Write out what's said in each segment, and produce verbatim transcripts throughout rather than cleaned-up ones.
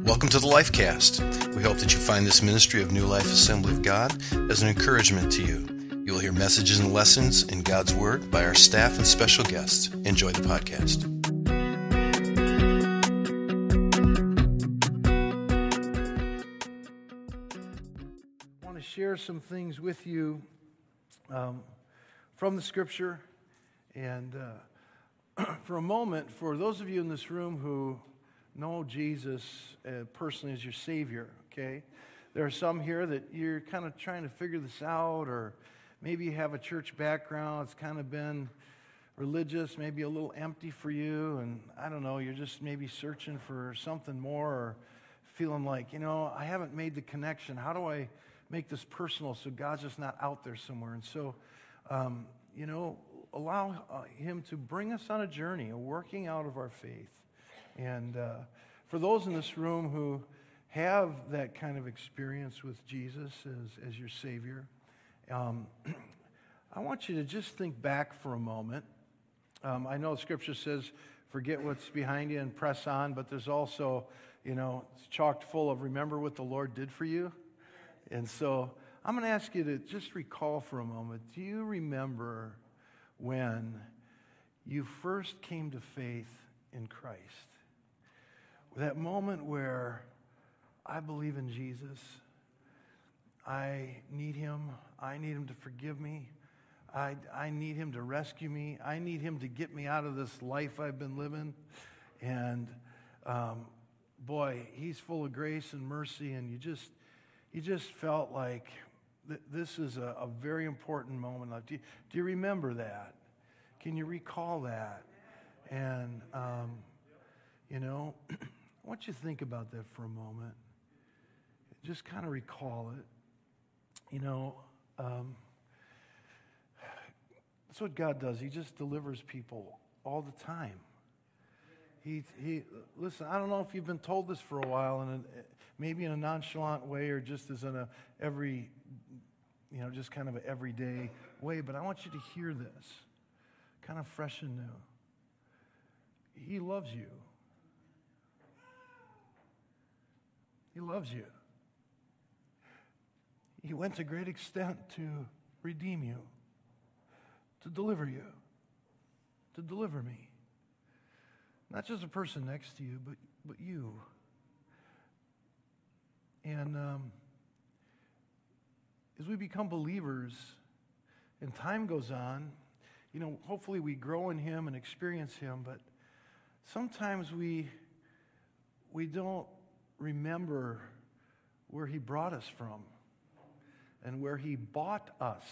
Welcome to the Lifecast. We hope that you find this ministry of New Life Assembly of God as an encouragement to you. You will hear messages and lessons in God's Word by our staff and special guests. Enjoy the podcast. I want to share some things with you um, from the Scripture. And uh, for a moment, for those of you in this room who know Jesus uh, personally as your Savior, okay? There are some here that you're kind of trying to figure this out, or maybe you have a church background. It's kind of been religious, maybe a little empty for you, and I don't know, you're just maybe searching for something more, or feeling like, you know, I haven't made the connection. How do I make this personal so God's just not out there somewhere? And so, um, you know, allow uh, Him to bring us on a journey, a working out of our faith. And uh, for those in this room who have that kind of experience with Jesus as, as your Savior, um, I want you to just think back for a moment. Um, I know Scripture says, forget what's behind you and press on, but there's also, you know, it's chocked full of remember what the Lord did for you. And so I'm going to ask you to just recall for a moment, do you remember when you first came to faith in Christ? That moment where I believe in Jesus, I need Him, I need Him to forgive me, I, I need Him to rescue me, I need Him to get me out of this life I've been living, and um, boy, He's full of grace and mercy, and you just you just felt like th- this is a, a very important moment. Do you, do you remember that? Can you recall that? And, um, you know, I want you to think about that for a moment. Just kind of recall it. You know, um, that's what God does. He just delivers people all the time. He, he, listen, I don't know if you've been told this for a while, and maybe in a nonchalant way or just as in a every, you know, just kind of an everyday way, but I want you to hear this, kind of fresh and new. He loves you. He loves you. He went to great extent to redeem you, to deliver you, to deliver me. Not just a person next to you, but, but you. And um, as we become believers and time goes on, you know, hopefully we grow in Him and experience Him, but sometimes we we don't remember where He brought us from and where He bought us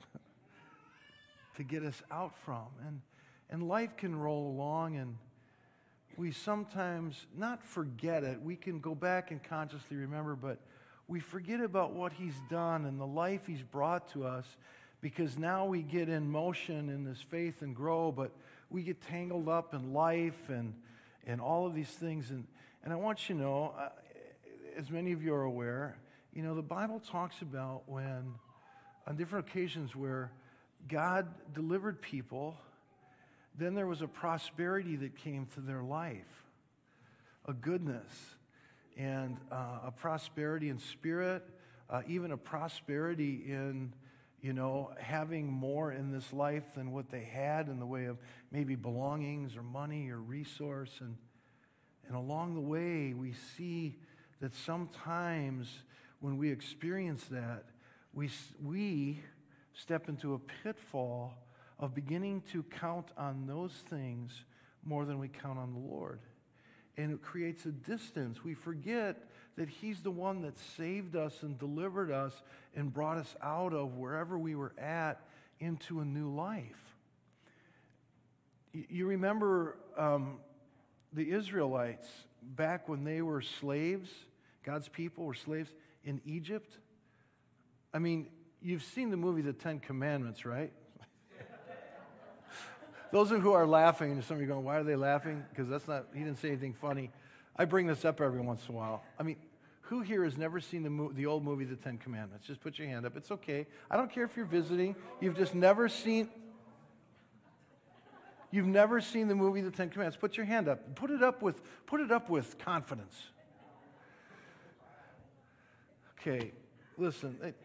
to get us out from. And, and life can roll along, and we sometimes not forget it. We can go back and consciously remember, but we forget about what He's done and the life He's brought to us, because now we get in motion in this faith and grow, but we get tangled up in life and and all of these things. And, and I want you to know, uh, as many of you are aware, you know, the Bible talks about when, on different occasions where God delivered people, then there was a prosperity that came to their life, a goodness, and uh, a prosperity in spirit, uh, even a prosperity in, you know, having more in this life than what they had in the way of maybe belongings or money or resource. And, and along the way, we see that sometimes when we experience that, we we step into a pitfall of beginning to count on those things more than we count on the Lord. And it creates a distance. We forget that He's the one that saved us and delivered us and brought us out of wherever we were at into a new life. You remember um, the Israelites back when they were slaves, God's people were slaves in Egypt? I mean, you've seen the movie The Ten Commandments, right? Those who are laughing, and some of you are going, why are they laughing? Because that's not, he didn't say anything funny. I bring this up every once in a while. I mean, who here has never seen the, mo- the old movie, The Ten Commandments? Just put your hand up. It's okay. I don't care if you're visiting. You've just never seen, you've never seen the movie, The Ten Commandments. Put your hand up. Put it up with, put it up with confidence. Okay, listen. It,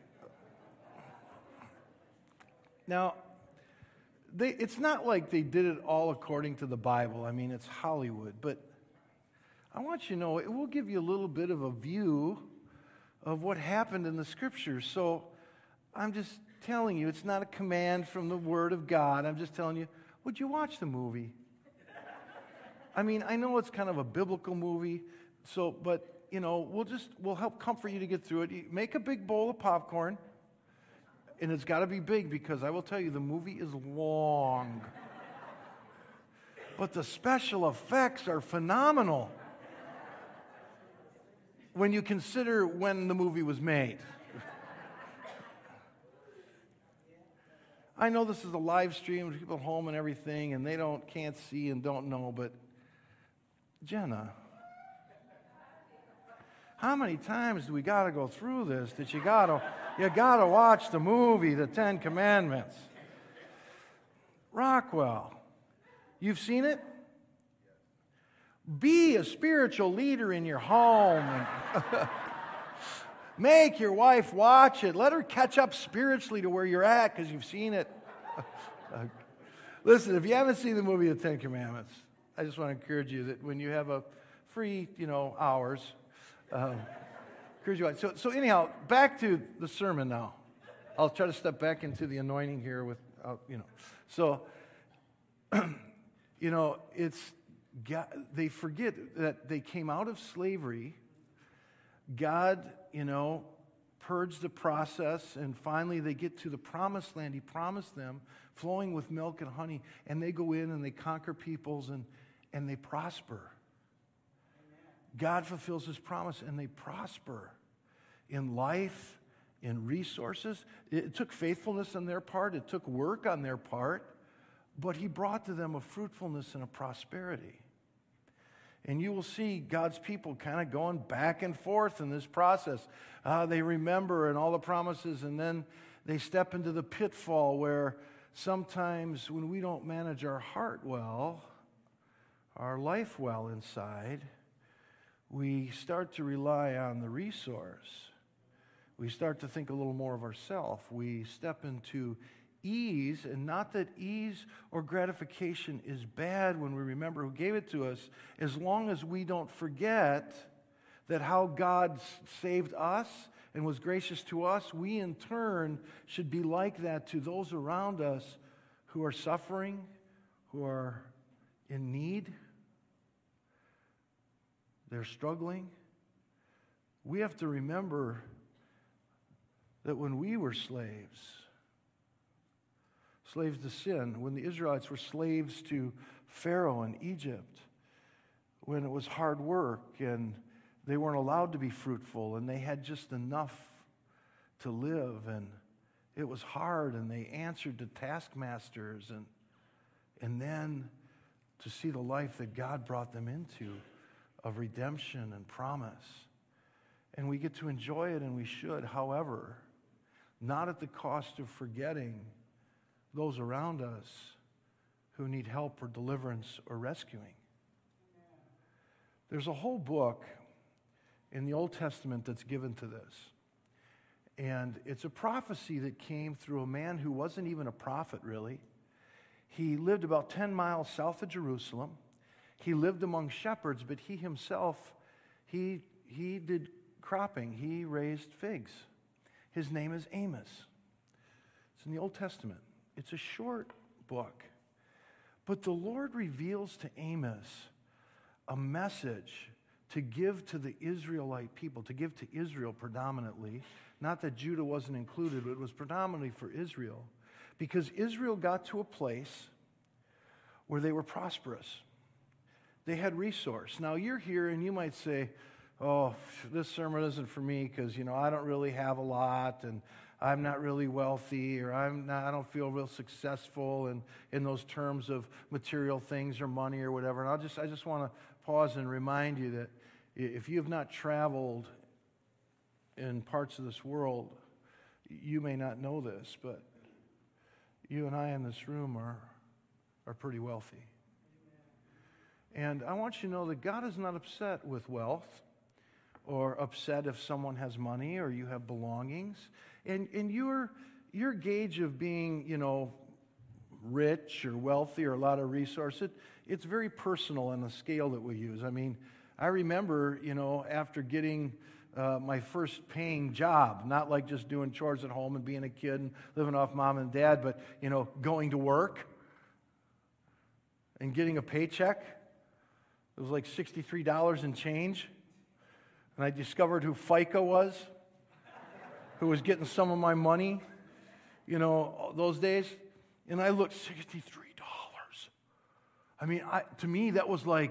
now, they, it's not like they did it all according to the Bible. I mean, it's Hollywood. But I want you to know, it will give you a little bit of a view of what happened in the Scriptures. So I'm just telling you, it's not a command from the Word of God. I'm just telling you, would you watch the movie? I mean, I know it's kind of a biblical movie, so, but, you know, we'll just, we'll help comfort you to get through it. You make a big bowl of popcorn, and it's got to be big because I will tell you, the movie is long. But the special effects are phenomenal when you consider when the movie was made. I know this is a live stream with people at home and everything, and they don't can't see and don't know, but Jenna, how many times do we got to go through this that you got to you got to watch the movie, The Ten Commandments? Rockwell, you've seen it? Be a spiritual leader in your home. Make your wife watch it. Let her catch up spiritually to where you're at because you've seen it. Listen, if you haven't seen the movie The Ten Commandments, I just want to encourage you that when you have a free, you know, hours, um, encourage you. So, so anyhow, back to the sermon now. I'll try to step back into the anointing here with, uh, you know. So, you know, it's, God, they forget that they came out of slavery. God, you know, purged the process, and finally they get to the promised land. He promised them, flowing with milk and honey, and they go in and they conquer peoples and, and they prosper. God fulfills His promise, and they prosper in life, in resources. It took faithfulness on their part. It took work on their part, but He brought to them a fruitfulness and a prosperity. And you will see God's people kind of going back and forth in this process. Uh, they remember and all the promises, and then they step into the pitfall where sometimes when we don't manage our heart well, our life well inside, we start to rely on the resource. We start to think a little more of ourselves. We step into ease, and not that ease or gratification is bad when we remember who gave it to us, as long as we don't forget that how God saved us and was gracious to us, we in turn should be like that to those around us who are suffering, who are in need, they're struggling. We have to remember that when we were slaves, slaves to sin, when the Israelites were slaves to Pharaoh in Egypt, when it was hard work and they weren't allowed to be fruitful and they had just enough to live, and it was hard, and they answered to taskmasters, and and then to see the life that God brought them into of redemption and promise. And we get to enjoy it, and we should, however, not at the cost of forgetting those around us who need help or deliverance or rescuing. There's a whole book in the Old Testament that's given to this. And it's a prophecy that came through a man who wasn't even a prophet, really. He lived about ten miles south of Jerusalem. He lived among shepherds, but he himself, he, he did cropping. He raised figs. His name is Amos. It's in the Old Testament. It's a short book. But the Lord reveals to Amos a message to give to the Israelite people, to give to Israel predominantly. Not that Judah wasn't included, but it was predominantly for Israel. Because Israel got to a place where they were prosperous. They had resource. Now you're here and you might say, oh, this sermon isn't for me because, you know, I don't really have a lot, and I'm not really wealthy, or I'm not, I don't feel real successful in, in those terms of material things or money or whatever. And I'll just, I just want to pause and remind you that if you have not traveled in parts of this world, you may not know this, but you and I in this room are, are pretty wealthy. And I want you to know that God is not upset with wealth or upset if someone has money or you have belongings. And, and your, your gauge of being, you know, rich or wealthy or a lot of resources, it, it's very personal on the scale that we use. I mean, I remember, you know, after getting uh, my first paying job, not like just doing chores at home and being a kid and living off mom and dad, but, you know, going to work and getting a paycheck. It was like sixty-three dollars and change. And I discovered who FICA was, who was getting some of my money, you know, those days. And I looked, sixty-three dollars. I mean, I, to me, that was like,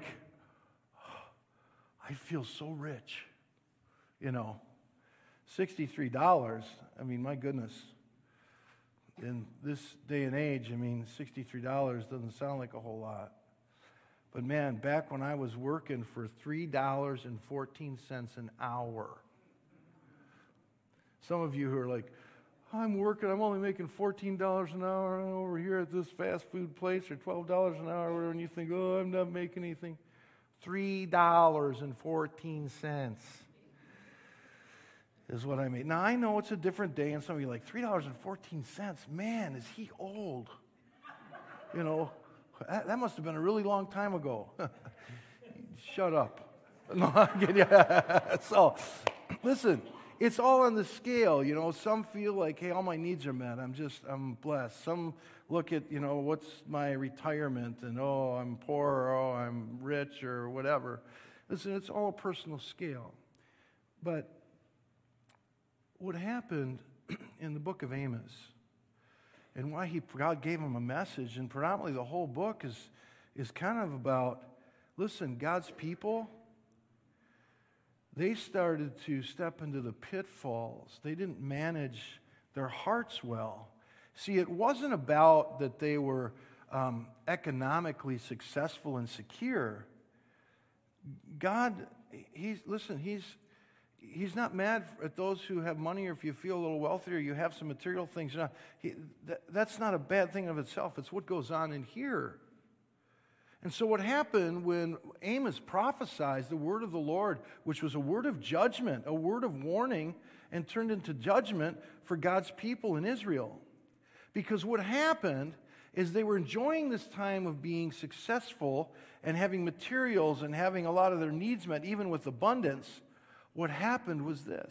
I feel so rich, you know. sixty-three dollars, I mean, my goodness. In this day and age, I mean, sixty-three dollars doesn't sound like a whole lot. But man, back when I was working for three dollars and fourteen cents an hour, some of you who are like, I'm working, I'm only making fourteen dollars an hour over here at this fast food place, or twelve dollars an hour, or whatever, and you think, oh, I'm not making anything. three dollars and fourteen cents is what I made. Now, I know it's a different day, and some of you are like, three dollars and fourteen cents? Man, is he old? You know, that, that must have been a really long time ago. Shut up. No, I'm kidding. So, listen. It's all on the scale, you know. Some feel like, hey, all my needs are met. I'm just, I'm blessed. Some look at, you know, what's my retirement, and oh, I'm poor, or oh, I'm rich, or whatever. Listen, it's all a personal scale. But what happened in the book of Amos, and why he God gave him a message, and predominantly the whole book is is kind of about, listen, God's people, they started to step into the pitfalls. They didn't manage their hearts well. See, it wasn't about that they were um, economically successful and secure. God, he's listen, he's he's not mad at those who have money, or if you feel a little wealthier, you have some material things. You know, he, that, that's not a bad thing of itself. It's what goes on in here. And so what happened when Amos prophesied the word of the Lord, which was a word of judgment, a word of warning, and turned into judgment for God's people in Israel. Because what happened is they were enjoying this time of being successful and having materials and having a lot of their needs met, even with abundance. What happened was this.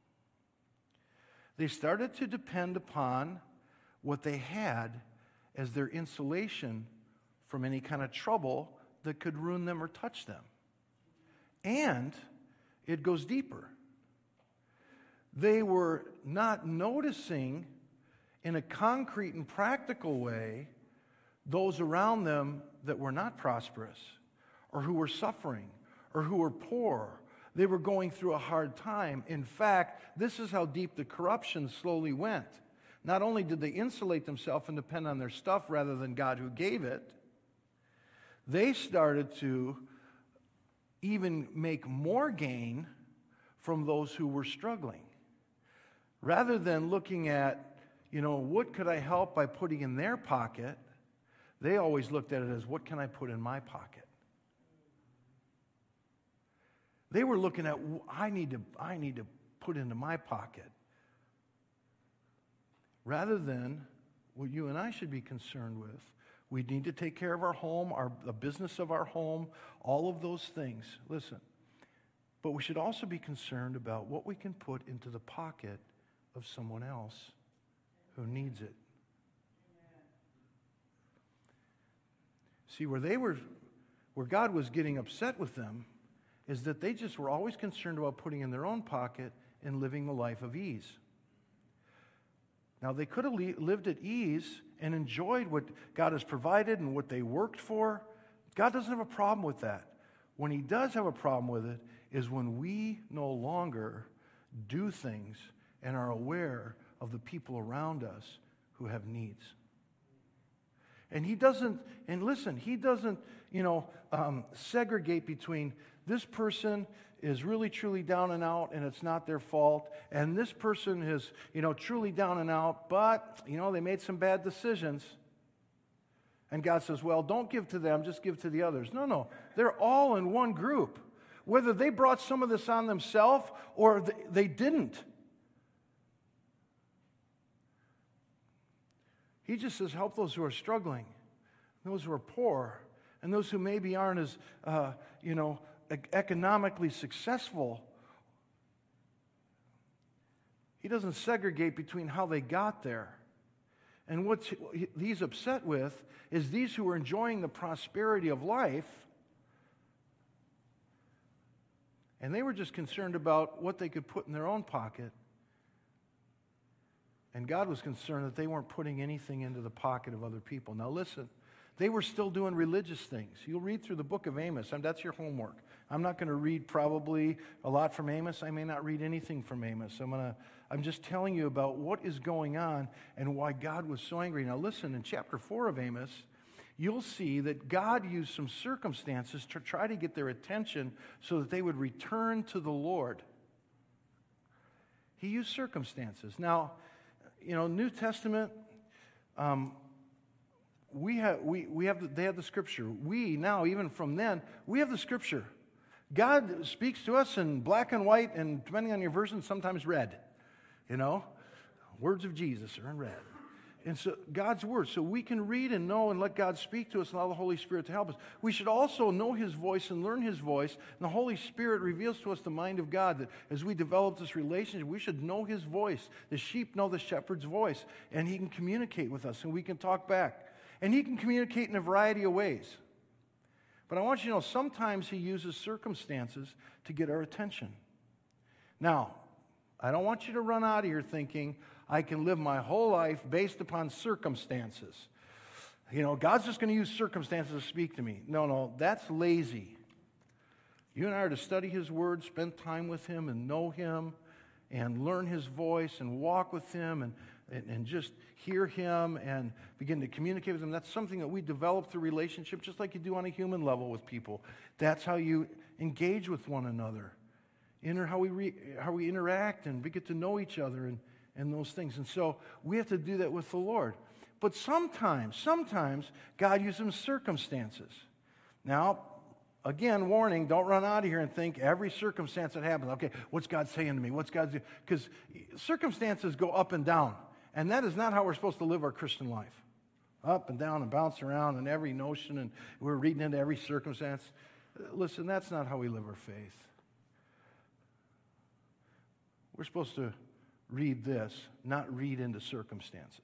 They started to depend upon what they had as their insulation from any kind of trouble that could ruin them or touch them. And it goes deeper. They were not noticing in a concrete and practical way those around them that were not prosperous, or who were suffering, or who were poor. They were going through a hard time. In fact, this is how deep the corruption slowly went. Not only did they insulate themselves and depend on their stuff rather than God who gave it, they started to even make more gain from those who were struggling. Rather than looking at, you know, what could I help by putting in their pocket, they always looked at it as, what can I put in my pocket? They were looking at, I need to, I need to put into my pocket. Rather than what you and I should be concerned with. We need to take care of our home, our, the business of our home, all of those things. Listen, but we should also be concerned about what we can put into the pocket of someone else who needs it. See, where they were, where God was getting upset with them, is that they just were always concerned about putting in their own pocket and living the life of ease. Now, they could have lived at ease and enjoyed what God has provided and what they worked for. God doesn't have a problem with that. When he does have a problem with it is when we no longer do things and are aware of the people around us who have needs. And he doesn't, and listen, he doesn't, you know, um, segregate between this person is really truly down and out and it's not their fault, and this person is, you know, truly down and out, but, you know, they made some bad decisions. And God says, well, don't give to them, just give to the others. No, no, they're all in one group. whether they brought some of this on themselves or they didn't. He just says, help those who are struggling, those who are poor, and those who maybe aren't as, uh, you know, economically successful. He doesn't segregate between how they got there. And what he's upset with is these who are enjoying the prosperity of life, and they were just concerned about what they could put in their own pocket. And God was concerned that they weren't putting anything into the pocket of other people. Now listen, they were still doing religious things. You'll read through the book of Amos. And that's your homework. I'm not going to read probably a lot from Amos. I may not read anything from Amos. I'm going to, I'm just telling you about what is going on and why God was so angry. Now listen, in chapter four of Amos, you'll see that God used some circumstances to try to get their attention so that they would return to the Lord. He used circumstances. Now, you know, New Testament, um, we have we we have the, they have the Scripture. We now, even from then, we have the Scripture. God speaks to us in black and white, and depending on your version, sometimes red. You know, words of Jesus are in red. And so God's Word, so we can read and know and let God speak to us and allow the Holy Spirit to help us. We should also know His voice and learn His voice. And the Holy Spirit reveals to us the mind of God, that as we develop this relationship, we should know His voice. The sheep know the shepherd's voice, and He can communicate with us, and we can talk back. And He can communicate in a variety of ways. But I want you to know, sometimes He uses circumstances to get our attention. Now, I don't want you to run out of here thinking, I can live my whole life based upon circumstances. You know, God's just going to use circumstances to speak to me. No, no, that's lazy. You and I are to study His Word, spend time with Him and know Him and learn His voice and walk with Him and, and, and just hear Him and begin to communicate with Him. That's something that we develop through relationship, just like you do on a human level with people. That's how you engage with one another. Inter, how we re, how we interact and we get to know each other and and those things. And so we have to do that with the Lord. But sometimes, sometimes God uses circumstances. Now, again, warning, don't run out of here and think every circumstance that happens, okay, what's God saying to me? What's God doing? Because circumstances go up and down. And that is not how we're supposed to live our Christian life. Up and down and bounce around in every notion, and we're reading into every circumstance. Listen, that's not how we live our faith. We're supposed to read this, not read into circumstances.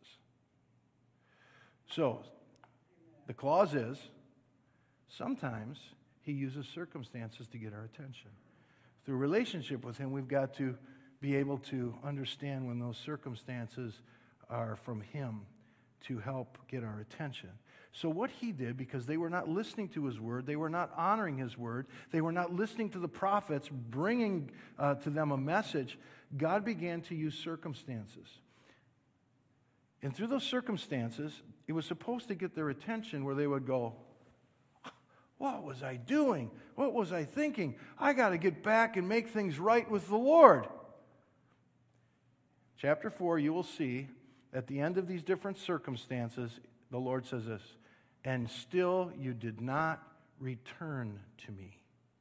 So, the clause is, sometimes He uses circumstances to get our attention. Through relationship with Him, we've got to be able to understand when those circumstances are from Him to help get our attention. So what He did, because they were not listening to His Word, they were not honoring His Word, they were not listening to the prophets, bringing uh, to them a message, God began to use circumstances. And through those circumstances, it was supposed to get their attention where they would go, what was I doing? What was I thinking? I got to get back and make things right with the Lord. Chapter four, you will see at the end of these different circumstances, the Lord says this, and still you did not return to me.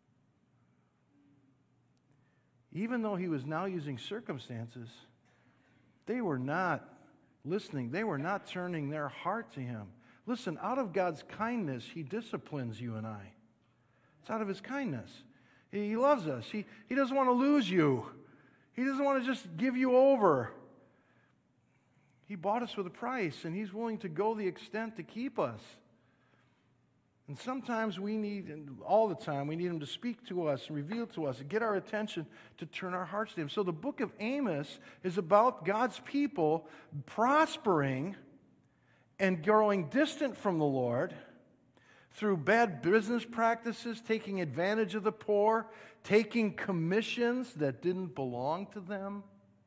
Even though He was now using circumstances, they were not listening. They were not turning their heart to Him. Listen, out of God's kindness, He disciplines you and I. It's out of His kindness. He loves us. He, he doesn't want to lose you. He doesn't want to just give you over. He bought us with a price, and He's willing to go the extent to keep us. And sometimes we need, and all the time, we need Him to speak to us and reveal to us and get our attention to turn our hearts to Him. So the book of Amos is about God's people prospering and growing distant from the Lord through bad business practices, taking advantage of the poor, taking commissions that didn't belong to them,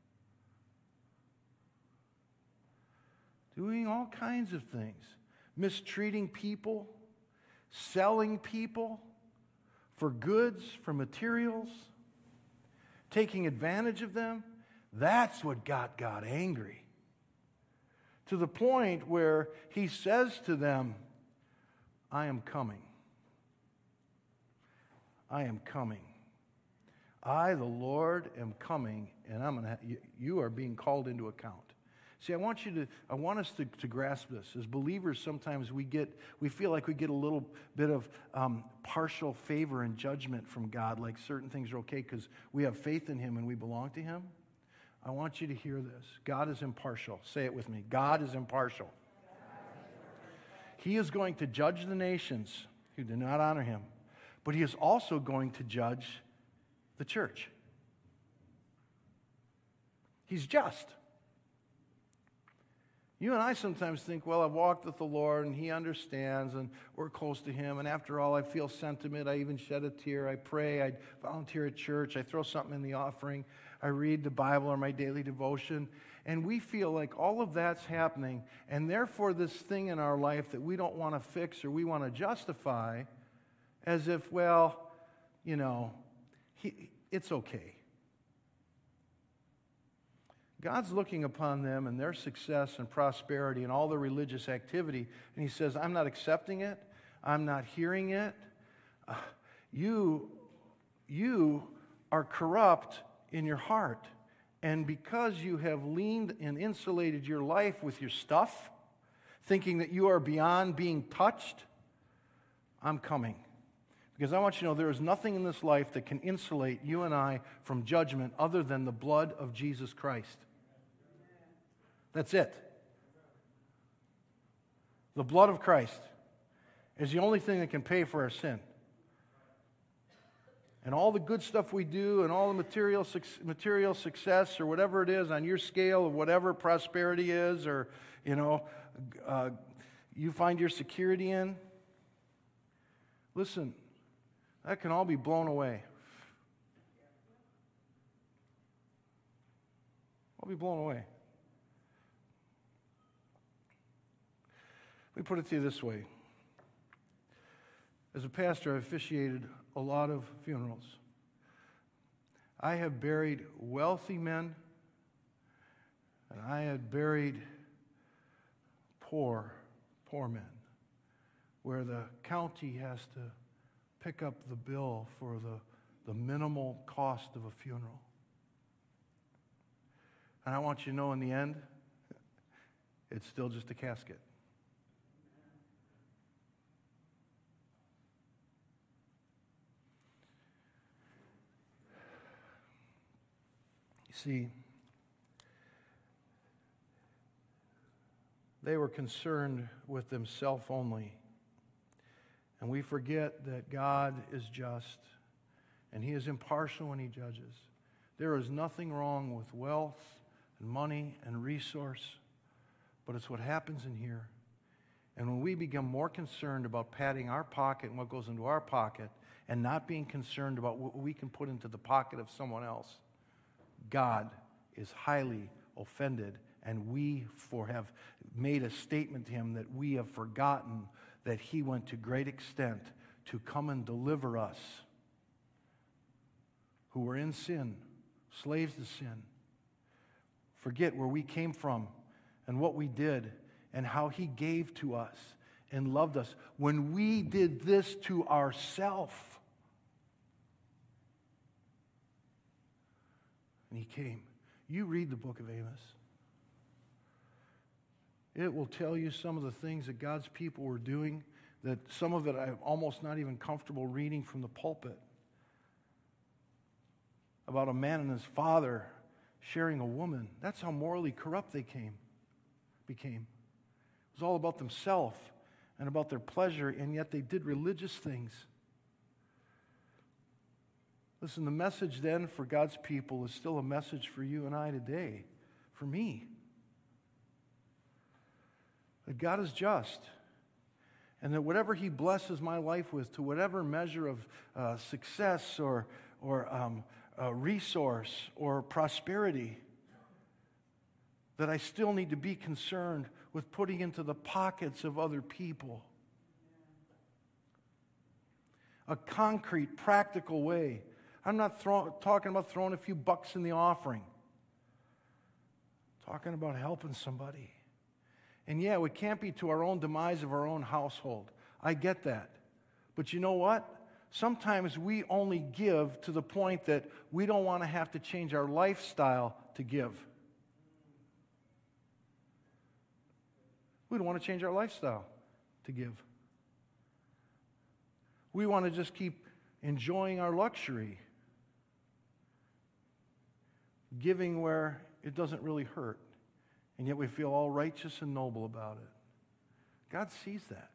doing all kinds of things, mistreating people, selling people for goods, for materials, taking advantage of them. That's what got God angry. To the point where He says to them, I am coming. I am coming. I, the Lord, am coming, and I'm gonna. You, you are being called into account. See, I want you to. I want us to, to grasp this. As believers, sometimes we get. We feel like we get a little bit of um, partial favor and judgment from God, like certain things are okay because we have faith in Him and we belong to Him. I want you to hear this. God is impartial. Say it with me. God is impartial. He is going to judge the nations who do not honor Him, but He is also going to judge the church. He's just. You and I sometimes think, well, I've walked with the Lord and He understands and we're close to Him, and after all, I feel sentiment. I even shed a tear. I pray. I volunteer at church. I throw something in the offering. I read the Bible or my daily devotion. And we feel like all of that's happening, and therefore this thing in our life that we don't want to fix or we want to justify as if, well, you know, he, it's okay. God's looking upon them and their success and prosperity and all their religious activity, and He says, I'm not accepting it. I'm not hearing it. Uh, you, you are corrupt in your heart. And because you have leaned and insulated your life with your stuff, thinking that you are beyond being touched, I'm coming. Because I want you to know there is nothing in this life that can insulate you and I from judgment other than the blood of Jesus Christ. That's it. The blood of Christ is the only thing that can pay for our sin. And all the good stuff we do and all the material material success or whatever it is on your scale of whatever prosperity is, or, you know, uh, you find your security in, listen, that can all be blown away. All be blown away. Let me put it to you this way. As a pastor, I've officiated a lot of funerals. I have buried wealthy men, and I had buried poor, poor men, where the county has to pick up the bill for the, the minimal cost of a funeral. And I want you to know in the end, it's still just a casket. See, they were concerned with themselves only. And we forget that God is just and He is impartial when He judges. There is nothing wrong with wealth and money and resource, but it's what happens in here. And when we become more concerned about padding our pocket and what goes into our pocket and not being concerned about what we can put into the pocket of someone else, God is highly offended, and we for have made a statement to Him that we have forgotten that He went to great extent to come and deliver us who were in sin, slaves to sin. Forget where we came from and what we did and how He gave to us and loved us when we did this to ourselves. And He came. You read the book of Amos. It will tell you some of the things that God's people were doing, that some of it I'm almost not even comfortable reading from the pulpit. About a man and his father sharing a woman. That's how morally corrupt they came, became. It was all about themselves and about their pleasure, and yet they did religious things. Listen, the message then for God's people is still a message for you and I today, for me. That God is just, and that whatever He blesses my life with, to whatever measure of uh, success or, or um, uh, resource or prosperity, that I still need to be concerned with putting into the pockets of other people. A concrete, practical way. I'm not throw, talking about throwing a few bucks in the offering. I'm talking about helping somebody. And yeah, it can't be to our own demise of our own household. I get that. But you know what? sometimes we only give to the point that we don't want to have to change our lifestyle to give. We don't want to change our lifestyle to give. We want to just keep enjoying our luxury, giving where it doesn't really hurt, and yet we feel all righteous and noble about it. God sees that.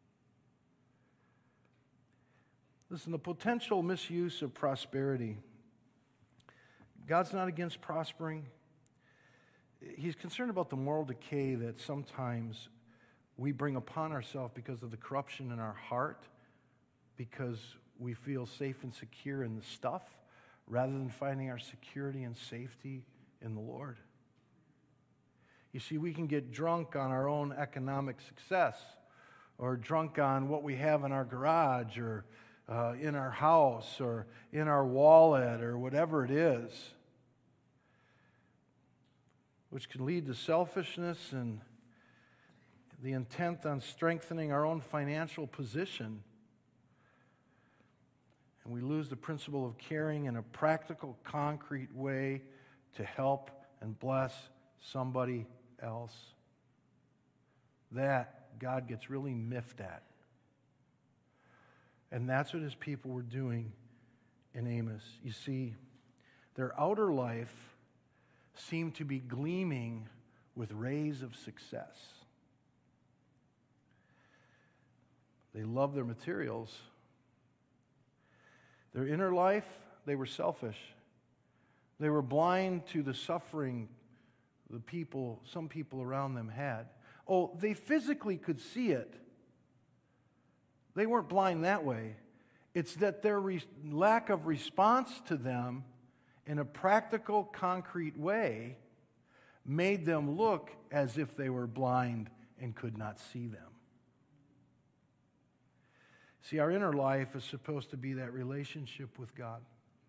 Listen, the potential misuse of prosperity. God's not against prospering. He's concerned about the moral decay that sometimes we bring upon ourselves because of the corruption in our heart, because we feel safe and secure in the stuff, rather than finding our security and safety in the Lord. You see, we can get drunk on our own economic success, or drunk on what we have in our garage, or uh, in our house, or in our wallet, or whatever it is, which can lead to selfishness and the intent on strengthening our own financial position. And we lose the principle of caring in a practical, concrete way to help and bless somebody else. That God gets really miffed at. And that's what his people were doing in Amos. You see, their outer life seemed to be gleaming with rays of success. They loved their materials. Their inner life, they were selfish. They were blind to the suffering the people, some people around them had. Oh, they physically could see it. They weren't blind that way. It's that their re- lack of response to them in a practical, concrete way made them look as if they were blind and could not see them. See, our inner life is supposed to be that relationship with God.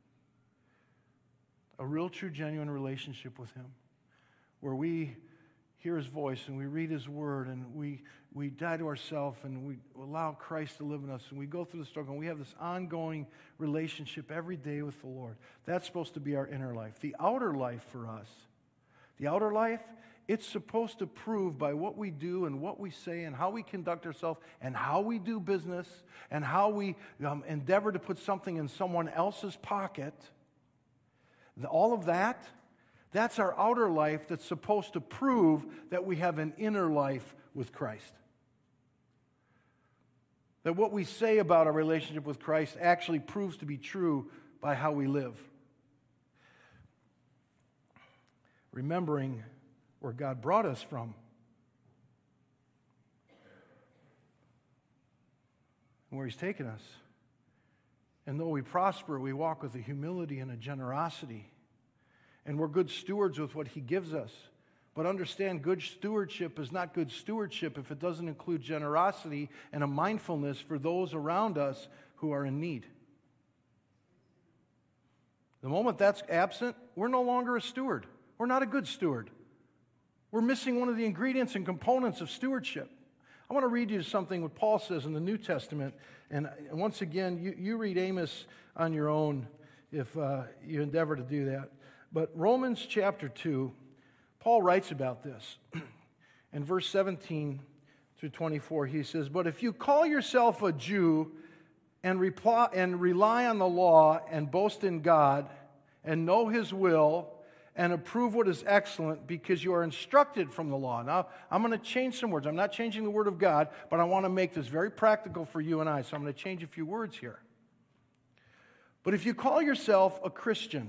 A real, true, genuine relationship with him, where we hear his voice and we read his word and we, we die to ourselves and we allow Christ to live in us and we go through the struggle and we have this ongoing relationship every day with the Lord. That's supposed to be our inner life. The outer life for us, the outer life, it's supposed to prove by what we do and what we say and how we conduct ourselves and how we do business and how we um, endeavor to put something in someone else's pocket. All of that, that's our outer life that's supposed to prove that we have an inner life with Christ. That what we say about our relationship with Christ actually proves to be true by how we live. Remembering where God brought us from. And where he's taken us. And though we prosper, we walk with a humility and a generosity. And we're good stewards with what he gives us. But understand, good stewardship is not good stewardship if it doesn't include generosity and a mindfulness for those around us who are in need. The moment that's absent, we're no longer a steward. We're not a good steward. We're missing one of the ingredients and components of stewardship. I want to read you something what Paul says in the New Testament. And once again, you, you read Amos on your own if uh, you endeavor to do that. But Romans chapter two, Paul writes about this. In verse seventeen through twenty-four, he says, "But if you call yourself a Jew and, reply, and rely on the law and boast in God and know his will and approve what is excellent because you are instructed from the law." Now, I'm going to change some words. I'm not changing the word of God, but I want to make this very practical for you and I, so I'm going to change a few words here. But if you call yourself a Christian,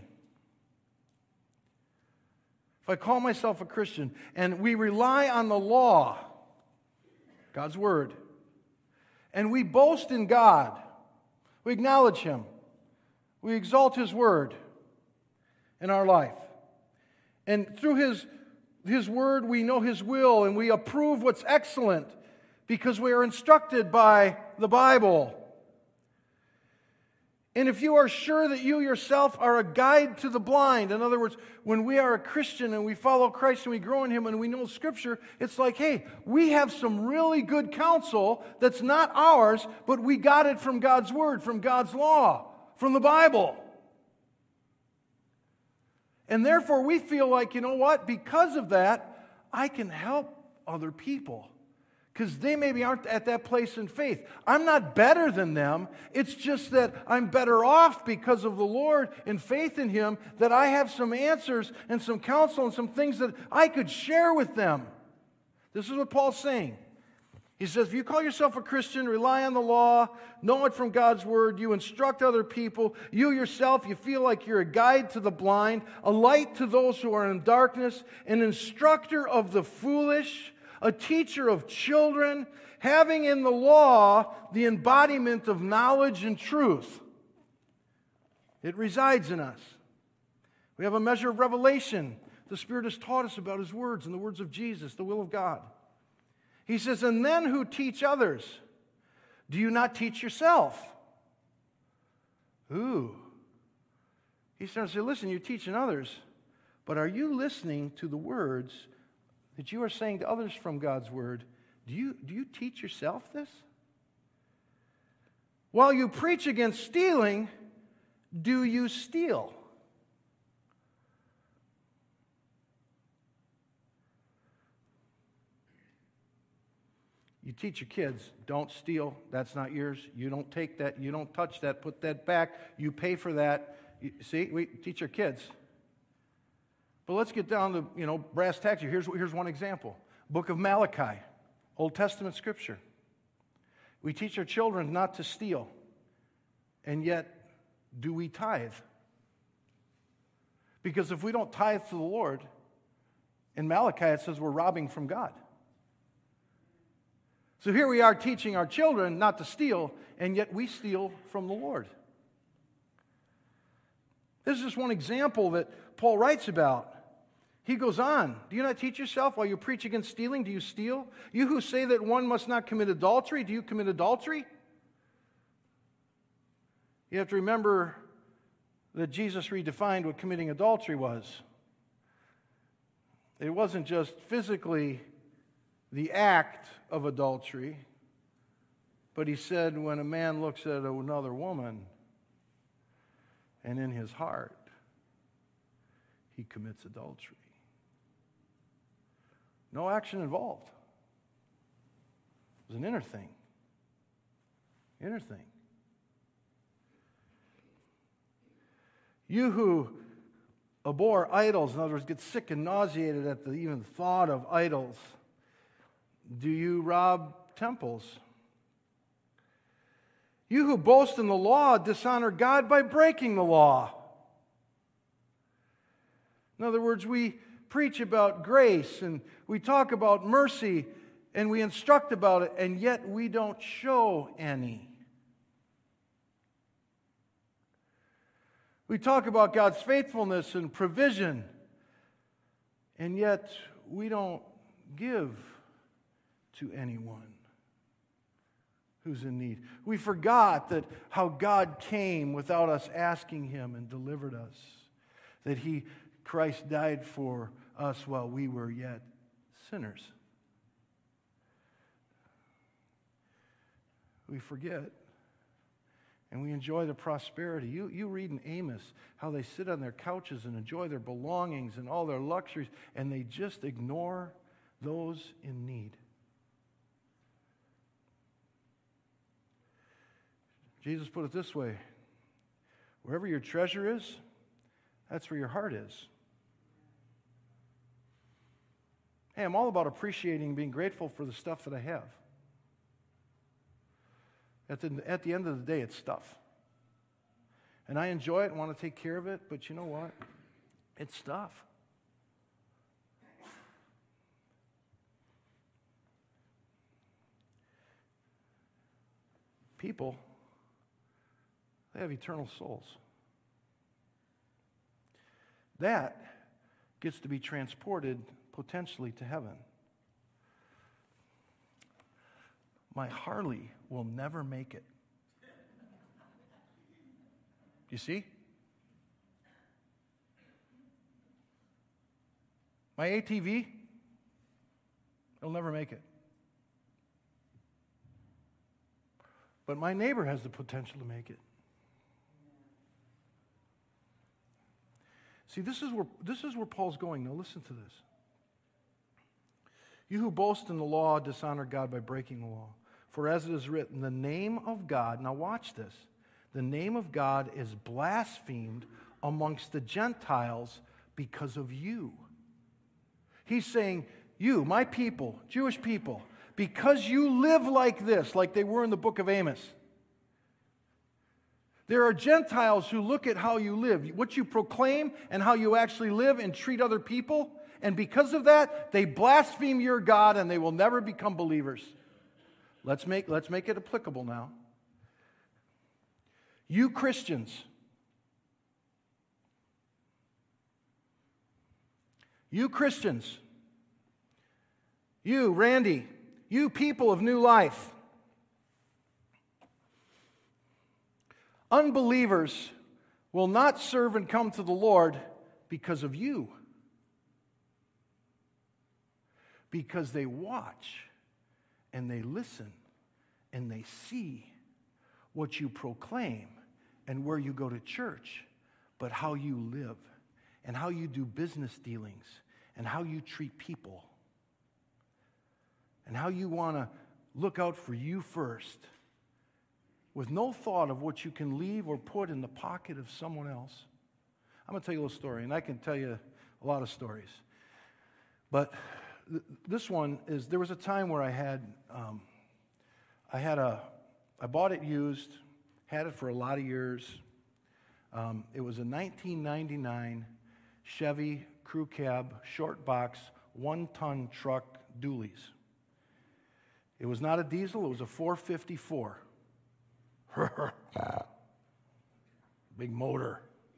if I call myself a Christian, and we rely on the law, God's word, and we boast in God, we acknowledge him, we exalt his word in our life, and through his, his word we know his will, and we approve what's excellent because we are instructed by the Bible. And if you are sure that you yourself are a guide to the blind, in other words, when we are a Christian and we follow Christ and we grow in Him and we know Scripture, it's like, hey, we have some really good counsel that's not ours, but we got it from God's Word, from God's law, from the Bible. And therefore we feel like, you know what, because of that, I can help other people. Because they maybe aren't at that place in faith. I'm not better than them. It's just that I'm better off because of the Lord and faith in Him, that I have some answers and some counsel and some things that I could share with them. This is what Paul's saying. He says, if you call yourself a Christian, rely on the law, know it from God's Word, you instruct other people, you yourself, you feel like you're a guide to the blind, a light to those who are in darkness, an instructor of the foolish, a teacher of children, having in the law the embodiment of knowledge and truth. It resides in us. We have a measure of revelation. The Spirit has taught us about His words and the words of Jesus, the will of God. He says, and then who teach others? Do you not teach yourself? Ooh. He's starting to say, listen, you're teaching others, but are you listening to the words that you are saying to others from God's Word? Do you, do you teach yourself this? While you preach against stealing, do you steal? You teach your kids, don't steal, that's not yours. You don't take that, you don't touch that, put that back, you pay for that. You, see, we teach our kids. But let's get down to, you know, brass tacks here. Here's, here's one example. Book of Malachi, Old Testament scripture. We teach our children not to steal, and yet do we tithe? Because if we don't tithe to the Lord, in Malachi it says we're robbing from God. So here we are teaching our children not to steal, and yet we steal from the Lord. This is just one example that Paul writes about. He goes on, do you not teach yourself while you preach against stealing? Do you steal? You who say that one must not commit adultery, do you commit adultery? You have to remember that Jesus redefined what committing adultery was. It wasn't just physically the act of adultery, but He said when a man looks at another woman and in his heart he commits adultery. No action involved. It was an inner thing. Inner thing. You who abhor idols, in other words, get sick and nauseated at the even thought of idols, do you rob temples? You who boast in the law dishonor God by breaking the law. In other words, we preach about grace and we talk about mercy and we instruct about it, and yet we don't show any. We talk about God's faithfulness and provision, and yet we don't give to anyone who's in need. We forgot that how God came without us asking Him and delivered us, that He, Christ died for us while we were yet sinners. We forget, and we enjoy the prosperity. You, you read in Amos how they sit on their couches and enjoy their belongings and all their luxuries, and they just ignore those in need. Jesus put it this way: wherever your treasure is, that's where your heart is. Hey, I'm all about appreciating and being grateful for the stuff that I have. At the, at the end of the day, it's stuff. And I enjoy it and want to take care of it, but you know what? It's stuff. People, they have eternal souls. That gets to be transported potentially to heaven. My Harley will never make it. you see? My A T V, it'll never make it. But my neighbor has the potential to make it. See, this is where, this is where Paul's going. Now listen to this. You who boast in the law dishonor God by breaking the law. For as it is written, the name of God, now watch this, the name of God is blasphemed amongst the Gentiles because of you. He's saying, you, my people, Jewish people, because you live like this, like they were in the book of Amos. There are Gentiles who look at how you live, what you proclaim and how you actually live and treat other people, and because of that, they blaspheme your God and they will never become believers. Let's make, let's make it applicable now. You Christians, you Christians, you, Randy, you people of New Life, unbelievers will not serve and come to the Lord because of you. Because they watch and they listen and they see what you proclaim and where you go to church, but how you live and how you do business dealings and how you treat people and how you want to look out for you first with no thought of what you can leave or put in the pocket of someone else. I'm going to tell you a little story, and I can tell you a lot of stories. But th- this one is, there was a time where I had, um, I had a, I bought it used, had it for a lot of years. Um, it was a nineteen ninety-nine Chevy Crew Cab short box one-ton truck dualies. It was not a diesel, it was a four fifty-four. Big motor.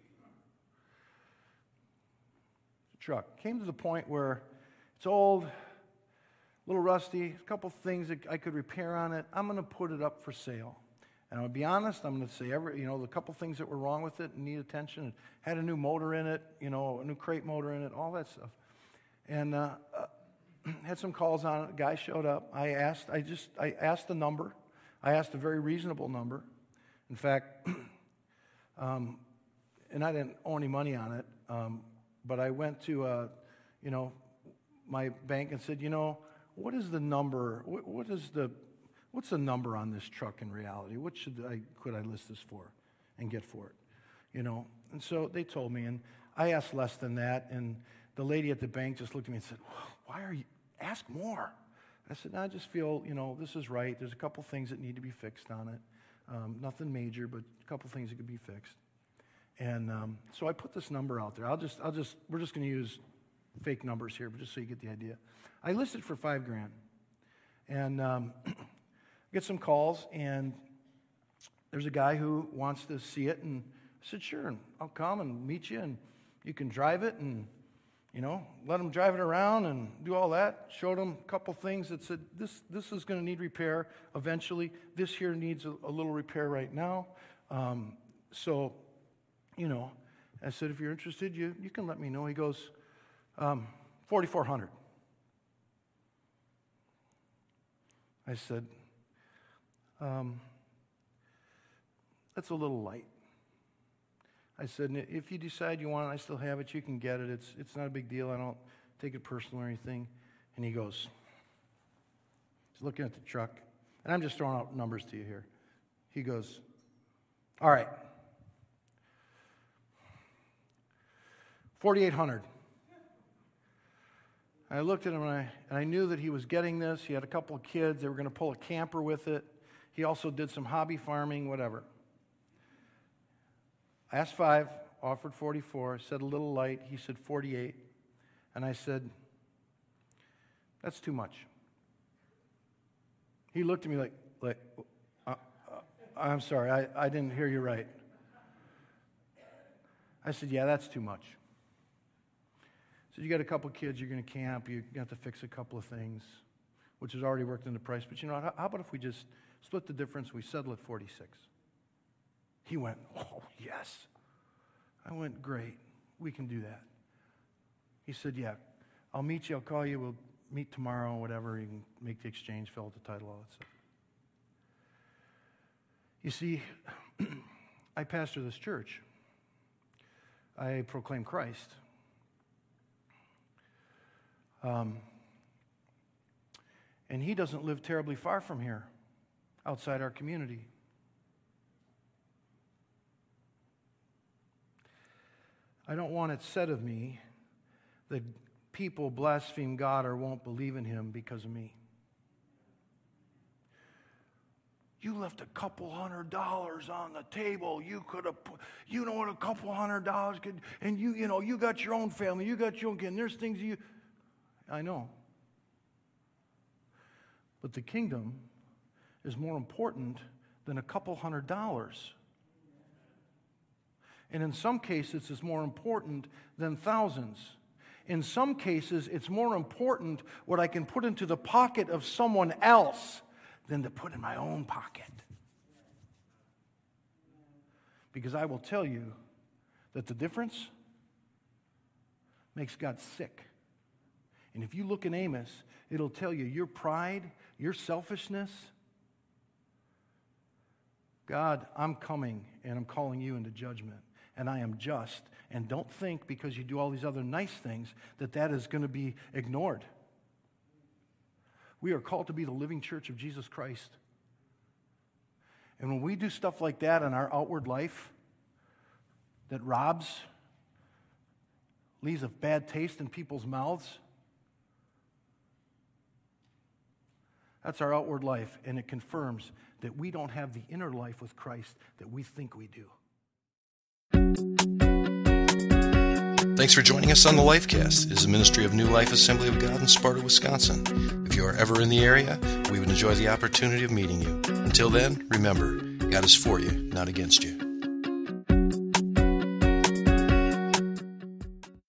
Truck. Came to the point where it's old, a little rusty, a couple things that I could repair on it. I'm going to put it up for sale. And I'll be honest, I'm going to say, every, you know, the couple things that were wrong with it and need attention. It had a new motor in it, you know, a new crate motor in it, all that stuff. And uh, uh, had some calls on it. A guy showed up. I asked, I just, I asked the number. I asked a very reasonable number. In fact, um, and I didn't owe any money on it, um, but I went to, uh, you know, my bank and said, you know, what is the number? What, what is the, what's the number on this truck in reality? What should I, could I list this for and get for it? You know, and so they told me, and I asked less than that, and the lady at the bank just looked at me and said, why are you, ask more. I said, no, I just feel, you know, this is right. There's a couple things that need to be fixed on it. Um, nothing major, but a couple things that could be fixed. And um, so I put this number out there. I'll just, I'll just, we're just going to use fake numbers here, but just so you get the idea. I listed for five grand, and um, get some calls, and there's a guy who wants to see it, and I said, sure, and I'll come and meet you, and you can drive it, and you know, let him drive it around and do all that. Showed him a couple things that said, this this is going to need repair eventually. This here needs a, a little repair right now. Um, so, you know, I said, if you're interested, you, you can let me know. He goes, um, forty-four hundred. I said, um, that's a little light. I said, if you decide you want it, I still have it, you can get it. It's it's not a big deal. I don't take it personal or anything. And he goes, he's looking at the truck. And I'm just throwing out numbers to you here. He goes, all right, forty-eight hundred. I looked at him, and I, and I knew that he was getting this. He had a couple of kids. They were going to pull a camper with it. He also did some hobby farming, whatever. I asked five, offered forty-four, said a little light. He said forty-eight. And I said, that's too much. He looked at me like, like uh, uh, I'm sorry, I, I didn't hear you right. I said, yeah, that's too much. So you got a couple kids, you're going to camp, you got to fix a couple of things, which has already worked in the price. But you know, how, how about if we just split the difference, we settle at forty-six? He went, oh, yes. I went, great. We can do that. He said, yeah, I'll meet you. I'll call you. We'll meet tomorrow, whatever. You can make the exchange, fill out the title, all that stuff. You see, I pastor this church. I proclaim Christ. Um, and he doesn't live terribly far from here, outside our community. I don't want it said of me that people blaspheme God or won't believe in him because of me. You left a couple hundred dollars on the table. You could have put, you know what a couple hundred dollars could, and you, you know, you got your own family, you got your own kid, and there's things you, I know. But the kingdom is more important than a couple hundred dollars. And in some cases, it's more important than thousands. In some cases, it's more important what I can put into the pocket of someone else than to put in my own pocket. Because I will tell you that the difference makes God sick. And if you look in Amos, it'll tell you your pride, your selfishness. God, I'm coming and I'm calling you into judgment. And I am just. And don't think because you do all these other nice things that that is going to be ignored. We are called to be the living church of Jesus Christ. And when we do stuff like that in our outward life that robs, leaves a bad taste in people's mouths, that's our outward life, and it confirms that we don't have the inner life with Christ that we think we do. Thanks for joining us on the Lifecast. It is a ministry of New Life Assembly of God in Sparta, Wisconsin. If you are ever in the area, we would enjoy the opportunity of meeting you. Until then, remember, God is for you, not against you.